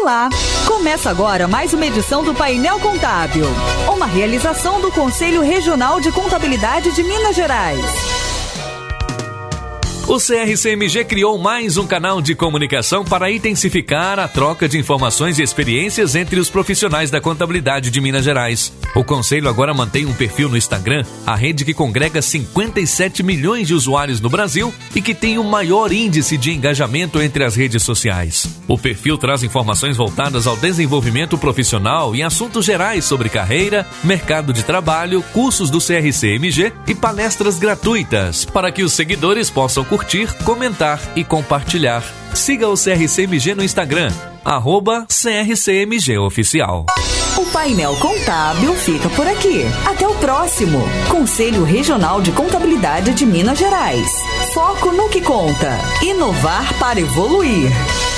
Olá! Começa agora mais uma edição do Painel Contábil, uma realização do Conselho Regional de Contabilidade de Minas Gerais. O CRCMG criou mais um canal de comunicação para intensificar a troca de informações e experiências entre os profissionais da contabilidade de Minas Gerais. O Conselho agora mantém um perfil no Instagram, a rede que congrega 57 milhões de usuários no Brasil e que tem o maior índice de engajamento entre as redes sociais. O perfil traz informações voltadas ao desenvolvimento profissional e assuntos gerais sobre carreira, mercado de trabalho, cursos do CRCMG e palestras gratuitas, para que os seguidores possam curtir, comentar e compartilhar. Siga o CRCMG no Instagram, @CRCMG Oficial. O Painel Contábil fica por aqui. Até o próximo. Conselho Regional de Contabilidade de Minas Gerais. Foco no que conta. Inovar para evoluir.